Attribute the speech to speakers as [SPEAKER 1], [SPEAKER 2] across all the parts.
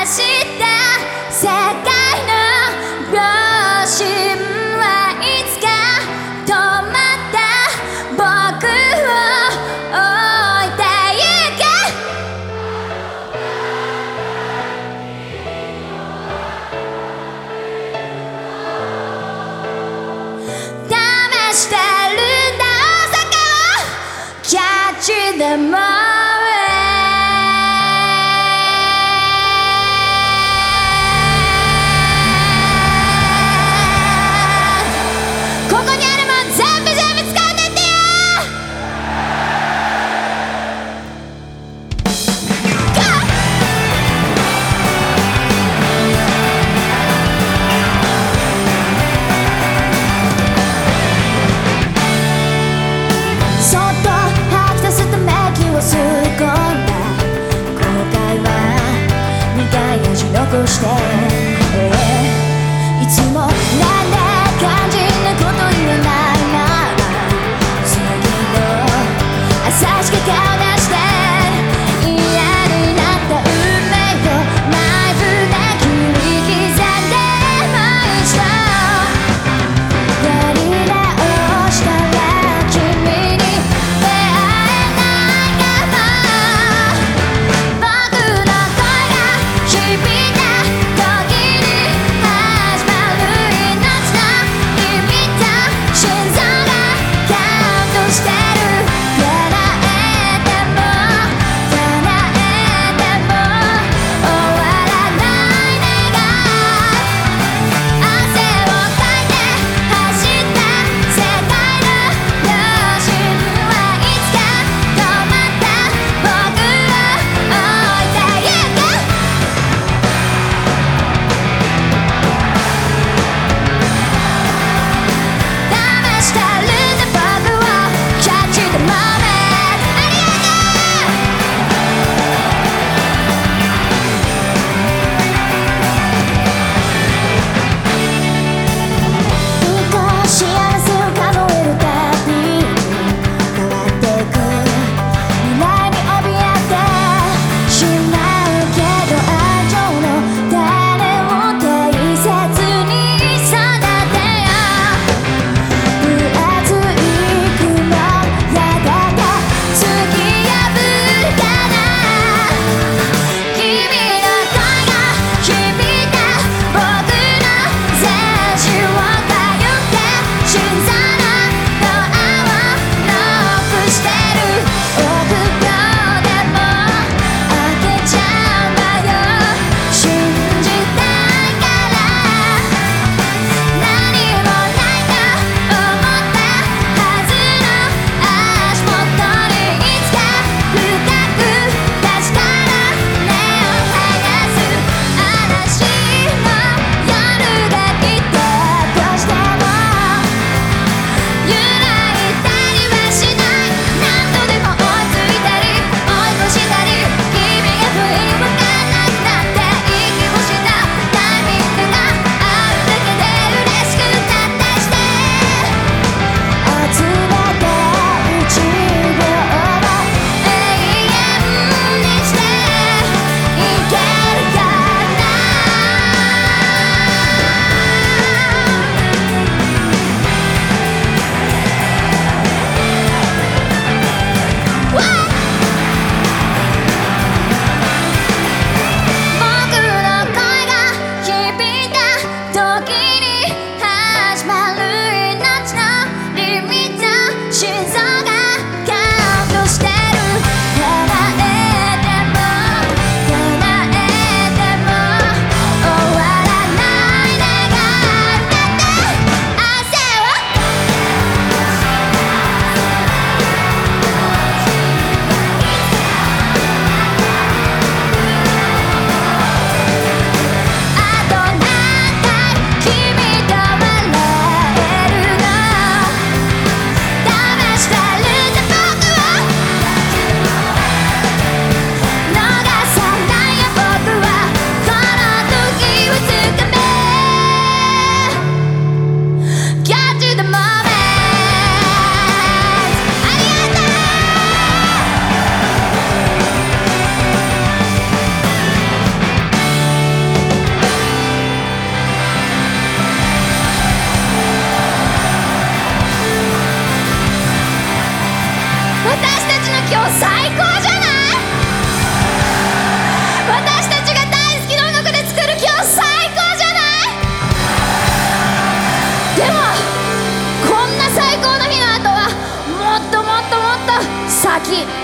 [SPEAKER 1] した世界の秒針はいつか止まった僕を置いてゆけ試してるんだ大阪をキャッチでも残して、いつもなんだ肝心なこと言わないなら次の朝しか顔出して嫌になった運命をナイフで切り刻んでもう一度やり直したら君に出会えないかも僕の声が響いて時に始まる命の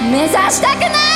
[SPEAKER 1] 目指したくない